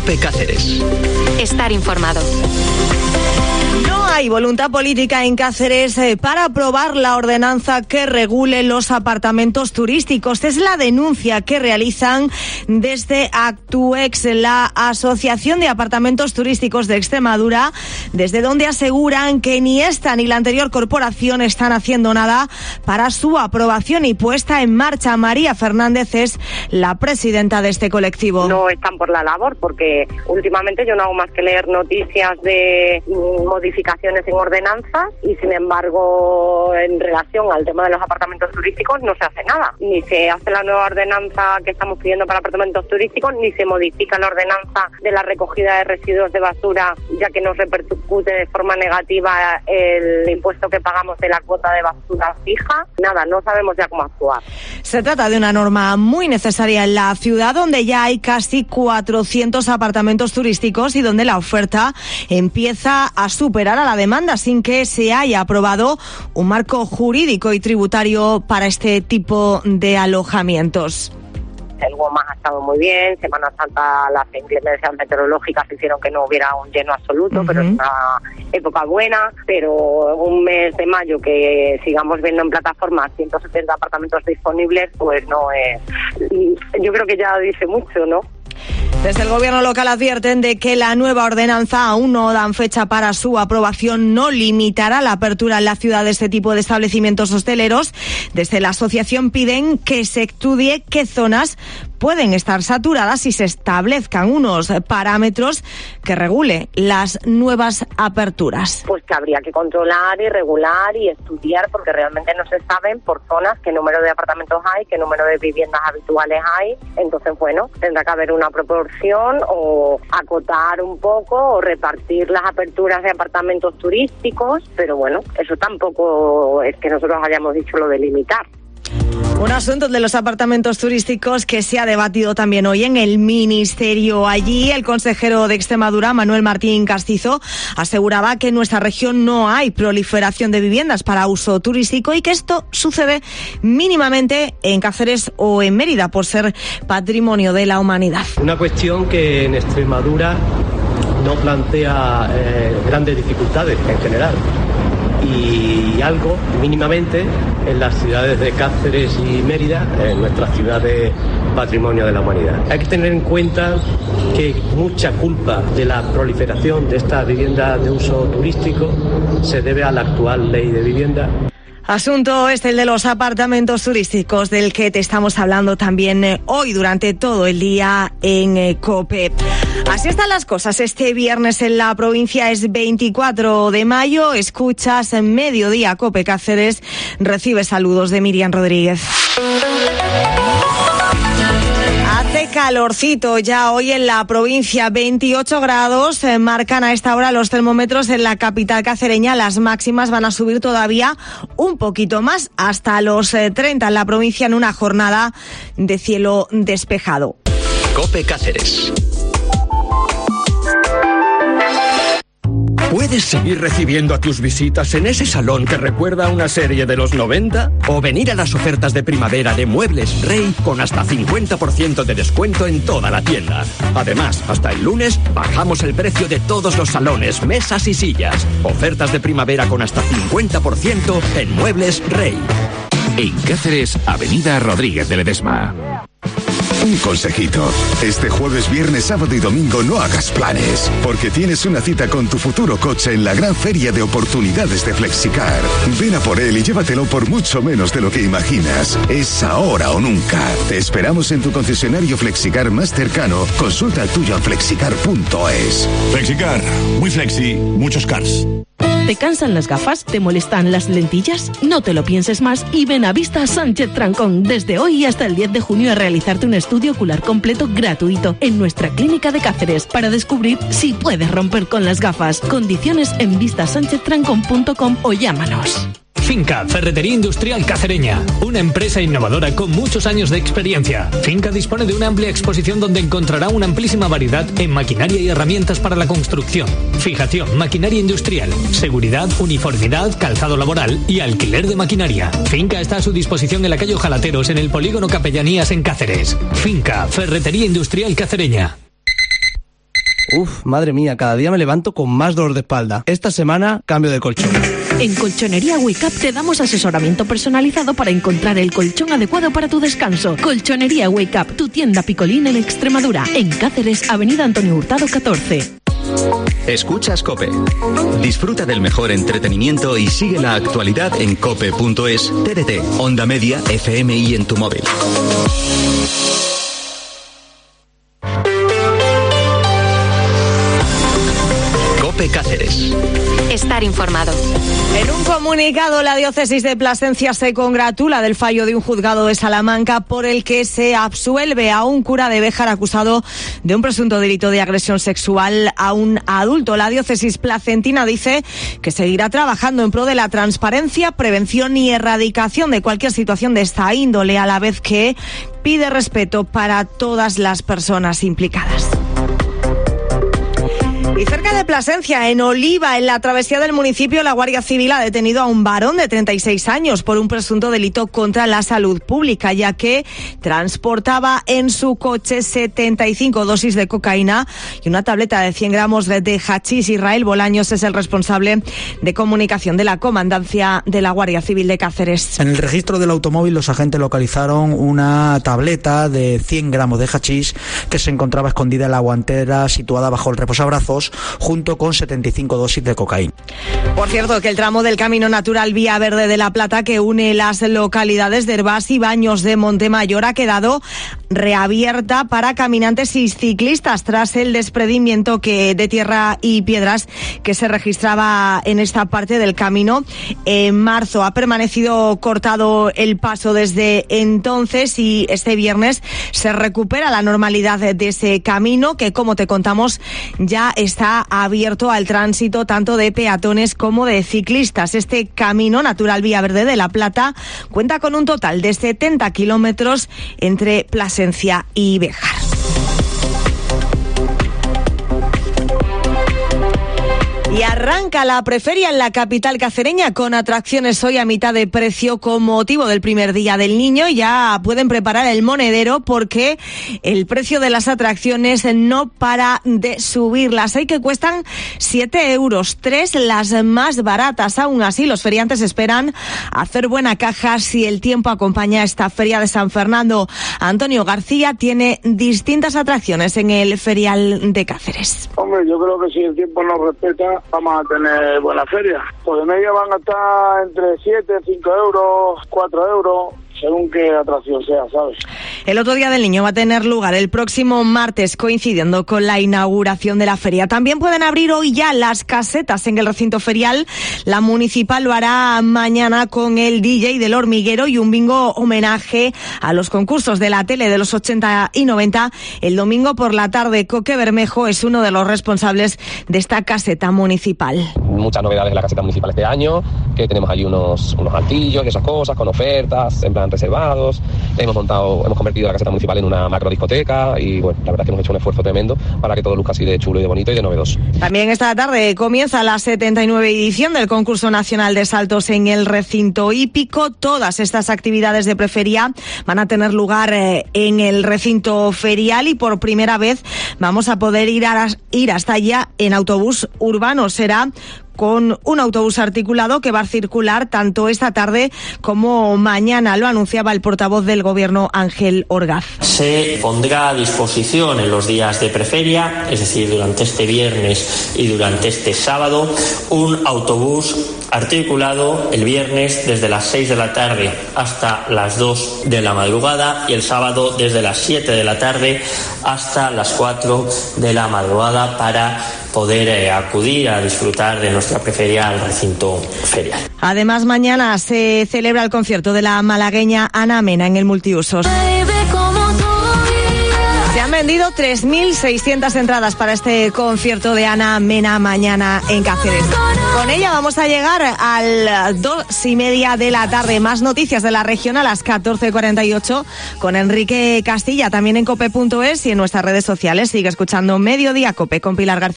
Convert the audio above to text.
COPE Cáceres. Estar informado. No hay voluntad política en Cáceres para aprobar la ordenanza que regule los apartamentos turísticos. Es la denuncia que realizan desde Actuex, la Asociación de Apartamentos Turísticos de Extremadura, desde donde aseguran que ni esta ni la anterior corporación están haciendo nada para su aprobación y puesta en marcha. María Fernández es la presidenta de este colectivo. No están por la labor porque últimamente yo no hago más que leer noticias de modificaciones en ordenanzas y sin embargo en relación al tema de los apartamentos turísticos no se hace nada, ni se hace la nueva ordenanza que estamos pidiendo para apartamentos turísticos, ni se modifica la ordenanza de la recogida de residuos de basura, ya que nos repercute de forma negativa el impuesto que pagamos de la cuota de basura fija. Nada, no sabemos ya cómo actuar. Se trata de una norma muy necesaria en la ciudad, donde ya hay casi 400 apartamentos turísticos y donde la oferta empieza a superar a la demanda sin que se haya aprobado un marco jurídico y tributario para este tipo de alojamientos. El WOMAS ha estado muy bien, Semana Santa las inclemencias meteorológicas hicieron que no hubiera un lleno absoluto, pero es una época buena, pero un mes de mayo que sigamos viendo en plataformas 170 apartamentos disponibles, pues no es... Yo creo que ya dice mucho, ¿no? Desde el gobierno local advierten de que la nueva ordenanza aún no dan fecha para su aprobación, no limitará la apertura en la ciudad de este tipo de establecimientos hosteleros. Desde la asociación piden que se estudie qué zonas pueden estar saturadas y se establezcan unos parámetros que regule las nuevas aperturas. Pues que habría que controlar y regular y estudiar, porque realmente no se saben por zonas qué número de apartamentos hay, qué número de viviendas habituales hay. Entonces, bueno, tendrá que haber una proporción o acotar un poco o repartir las aperturas de apartamentos turísticos, pero bueno, eso tampoco es que nosotros hayamos dicho lo de limitar. Un asunto de los apartamentos turísticos que se ha debatido también hoy en el Ministerio. Allí el consejero de Extremadura, Manuel Martín Castizo, aseguraba que en nuestra región no hay proliferación de viviendas para uso turístico y que esto sucede mínimamente en Cáceres o en Mérida por ser patrimonio de la humanidad. Una cuestión que en Extremadura no plantea grandes dificultades en general. Y algo mínimamente en las ciudades de Cáceres y Mérida, en nuestras ciudades patrimonio de la humanidad. Hay que tener en cuenta que mucha culpa de la proliferación de estas viviendas de uso turístico se debe a la actual ley de vivienda. Asunto el de los apartamentos turísticos, del que te estamos hablando también hoy durante todo el día en COPE. Así están las cosas. Este viernes en la provincia es 24 de mayo. Escuchas en Mediodía COPE Cáceres. Recibe saludos de Miriam Rodríguez. Hace calorcito ya hoy en la provincia, 28 grados, marcan a esta hora los termómetros en la capital cacereña. Las máximas van a subir todavía un poquito más, hasta los 30 en la provincia, en una jornada de cielo despejado. COPE Cáceres. ¿Puedes seguir recibiendo a tus visitas en ese salón que recuerda a una serie de los 90? ¿O venir a las ofertas de primavera de Muebles Rey con hasta 50% de descuento en toda la tienda? Además, hasta el lunes bajamos el precio de todos los salones, mesas y sillas. Ofertas de primavera con hasta 50% en Muebles Rey. En Cáceres, Avenida Rodríguez de Ledesma. Un consejito. Este jueves, viernes, sábado y domingo no hagas planes, porque tienes una cita con tu futuro coche en la gran feria de oportunidades de Flexicar. Ven a por él y llévatelo por mucho menos de lo que imaginas. Es ahora o nunca. Te esperamos en tu concesionario Flexicar más cercano. Consulta el tuyo en flexicar.es. Flexicar. Muy flexi, muchos cars. ¿Te cansan las gafas? ¿Te molestan las lentillas? No te lo pienses más y ven a Vista Sánchez Trancón desde hoy hasta el 10 de junio a realizarte un estudio ocular completo gratuito en nuestra clínica de Cáceres para descubrir si puedes romper con las gafas. Condiciones en vistasancheztrancón.com o llámanos. Finca, Ferretería Industrial Cacereña, una empresa innovadora con muchos años de experiencia. Finca dispone de una amplia exposición donde encontrará una amplísima variedad en maquinaria y herramientas para la construcción, fijación, maquinaria industrial, seguridad, uniformidad, calzado laboral y alquiler de maquinaria. Finca está a su disposición en la calle Ojalateros, en el polígono Capellanías en Cáceres. Finca, Ferretería Industrial Cacereña. Uf, madre mía, cada día me levanto con más dolor de espalda. Esta semana cambio de colchón. En Colchonería Wake Up te damos asesoramiento personalizado para encontrar el colchón adecuado para tu descanso. Colchonería Wake Up, tu tienda Picolín en Extremadura. En Cáceres, Avenida Antonio Hurtado 14. Escuchas COPE. Disfruta del mejor entretenimiento y sigue la actualidad en cope.es, TDT, Onda Media, FM y en tu móvil. COPE Cáceres. Estar informado. En un comunicado, la diócesis de Plasencia se congratula del fallo de un juzgado de Salamanca por el que se absuelve a un cura de Béjar acusado de un presunto delito de agresión sexual a un adulto. La diócesis placentina dice que seguirá trabajando en pro de la transparencia, prevención y erradicación de cualquier situación de esta índole, a la vez que pide respeto para todas las personas implicadas. Y cerca de Plasencia, en Oliva, en la travesía del municipio, la Guardia Civil ha detenido a un varón de 36 años por un presunto delito contra la salud pública, ya que transportaba en su coche 75 dosis de cocaína y una tableta de 100 gramos de hachís. Israel Bolaños es el responsable de comunicación de la Comandancia de la Guardia Civil de Cáceres. En el registro del automóvil, los agentes localizaron una tableta de 100 gramos de hachís que se encontraba escondida en la guantera situada bajo el reposabrazos, junto con 75 dosis de cocaína. Por cierto, que el tramo del Camino Natural Vía Verde de La Plata, que une las localidades de Herbás y Baños de Montemayor, ha quedado reabierta para caminantes y ciclistas tras el desprendimiento de tierra y piedras que se registraba en esta parte del camino en marzo. Ha permanecido cortado el paso desde entonces y este viernes se recupera la normalidad de ese camino que, como te contamos, ya está abierto al tránsito tanto de peatones como de ciclistas. Este Camino Natural Vía Verde de La Plata cuenta con un total de 70 kilómetros entre Plasencia y Béjar. Y arranca la preferia en la capital cacereña con atracciones hoy a mitad de precio con motivo del primer día del niño. Ya pueden preparar el monedero porque el precio de las atracciones no para de subir. Las hay que cuestan 7 euros, 3 las más baratas. Aún así, los feriantes esperan hacer buena caja si el tiempo acompaña esta feria de San Fernando. Antonio García tiene distintas atracciones en el ferial de Cáceres. Hombre, yo creo que si el tiempo nos respeta, vamos a tener buena feria. Pues de media van a estar entre 7, 5 euros, 4 euros, según qué atracción sea, ¿sabes? El otro día del niño va a tener lugar el próximo martes, coincidiendo con la inauguración de la feria. También pueden abrir hoy ya las casetas en el recinto ferial. La municipal lo hará mañana con el DJ del Hormiguero y un bingo homenaje a los concursos de la tele de los 80 y 90. El domingo por la tarde, Coque Bermejo es uno de los responsables de esta caseta municipal. Muchas novedades en la caseta municipal este año, que tenemos allí unos altillos y esas cosas, con ofertas, en plan reservados. Hemos convertido la caseta municipal en una macro discoteca y bueno, la verdad es que hemos hecho un esfuerzo tremendo para que todo luzca así de chulo y de bonito y de novedoso. También esta tarde comienza la 79 edición del concurso nacional de saltos en el recinto hípico. Todas estas actividades de preferia van a tener lugar en el recinto ferial y por primera vez vamos a poder ir hasta allá en autobús urbano. Será con un autobús articulado que va a circular tanto esta tarde como mañana. Lo anunciaba el portavoz del Gobierno, Ángel Orgaz. Se pondrá a disposición en los días de preferia, es decir, durante este viernes y durante este sábado, un autobús articulado el viernes desde las 6 de la tarde hasta las 2 de la madrugada y el sábado desde las 7 de la tarde hasta las 4 de la madrugada para poder acudir a disfrutar de nuestra preferia al recinto ferial. Además, mañana se celebra el concierto de la malagueña Ana Mena en el multiusos. Se han vendido 3.600 entradas para este concierto de Ana Mena mañana en Cáceres. Con ella vamos a llegar a las 2:30 de la tarde. Más noticias de la región a las 14:48 con Enrique Castilla, también en cope.es y en nuestras redes sociales. Sigue escuchando Mediodía Cope con Pilar García.